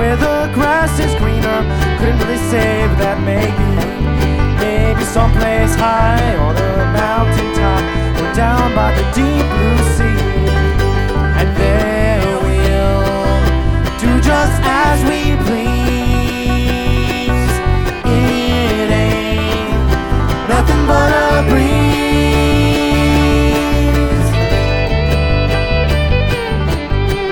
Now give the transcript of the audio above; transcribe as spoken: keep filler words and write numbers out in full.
where the grass is greener. Couldn't really say, but that maybe, maybe someplace high on a mountain top, or down by the deep blue sea. And there we'll do just as we please. It ain't nothing but a